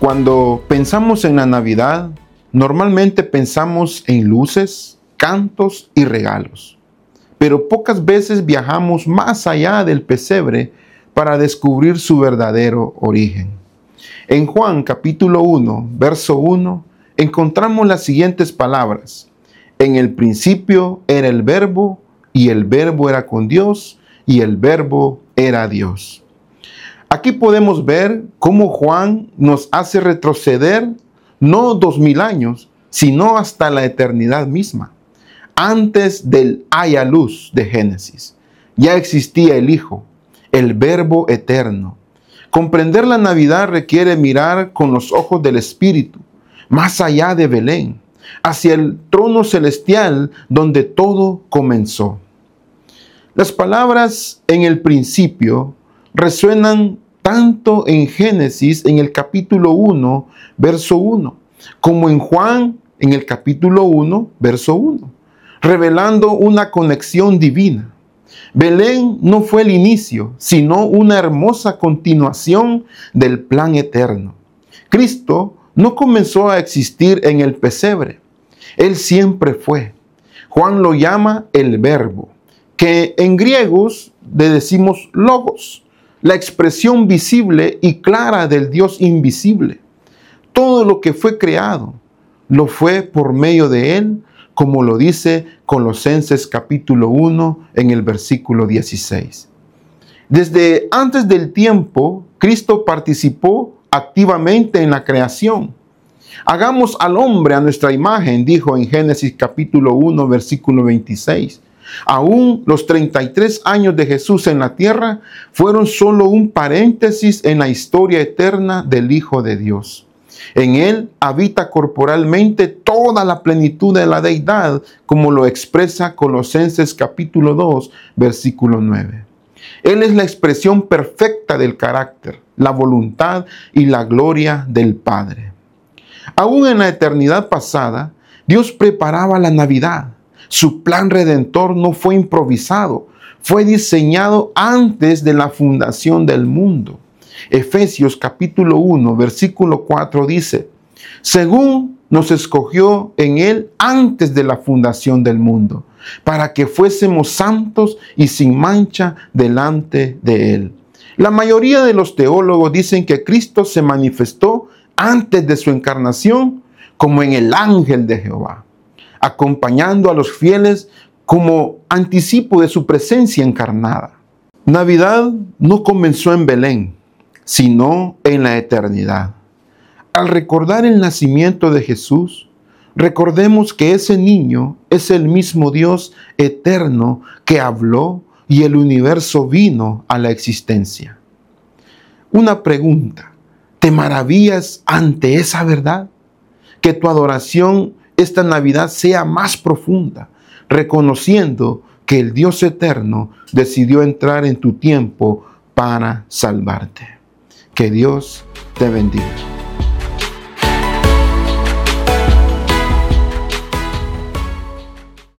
Cuando pensamos en la Navidad, normalmente pensamos en luces, cantos y regalos. Pero pocas veces viajamos más allá del pesebre para descubrir su verdadero origen. En Juan capítulo 1, verso 1, encontramos las siguientes palabras. En el principio era el Verbo, y el Verbo era con Dios, y el Verbo era Dios. Aquí podemos ver cómo Juan nos hace retroceder no 2000 años, sino hasta la eternidad misma. Antes del haya luz de Génesis, ya existía el Hijo, el Verbo eterno. Comprender la Navidad requiere mirar con los ojos del Espíritu, más allá de Belén, hacia el trono celestial donde todo comenzó. Las palabras en el principio resuenan tanto en Génesis, en el capítulo 1, verso 1, como en Juan, en el capítulo 1, verso 1, revelando una conexión divina. Belén no fue el inicio, sino una hermosa continuación del plan eterno. Cristo no comenzó a existir en el pesebre. Él siempre fue. Juan lo llama el Verbo, que en griegos le decimos logos, la expresión visible y clara del Dios invisible. Todo lo que fue creado lo fue por medio de Él, como lo dice Colosenses capítulo 1 en el versículo 16. Desde antes del tiempo, Cristo participó activamente en la creación. Hagamos al hombre a nuestra imagen, dijo en Génesis capítulo 1, versículo 26. Aún los 33 años de Jesús en la tierra fueron solo un paréntesis en la historia eterna del Hijo de Dios. En Él habita corporalmente toda la plenitud de la deidad, como lo expresa Colosenses capítulo 2, versículo 9. Él es la expresión perfecta del carácter, la voluntad y la gloria del Padre. Aún en la eternidad pasada, Dios preparaba la Navidad. Su plan redentor no fue improvisado, fue diseñado antes de la fundación del mundo. Efesios capítulo 1, versículo 4 dice, según nos escogió en Él antes de la fundación del mundo, para que fuésemos santos y sin mancha delante de Él. La mayoría de los teólogos dicen que Cristo se manifestó antes de su encarnación como en el ángel de Jehová, acompañando a los fieles como anticipo de su presencia encarnada. Navidad no comenzó en Belén, sino en la eternidad. Al recordar el nacimiento de Jesús, recordemos que ese niño es el mismo Dios eterno que habló y el universo vino a la existencia. Una pregunta, ¿te maravillas ante esa verdad? Que tu adoración esta Navidad sea más profunda, reconociendo que el Dios eterno decidió entrar en tu tiempo para salvarte. Que Dios te bendiga.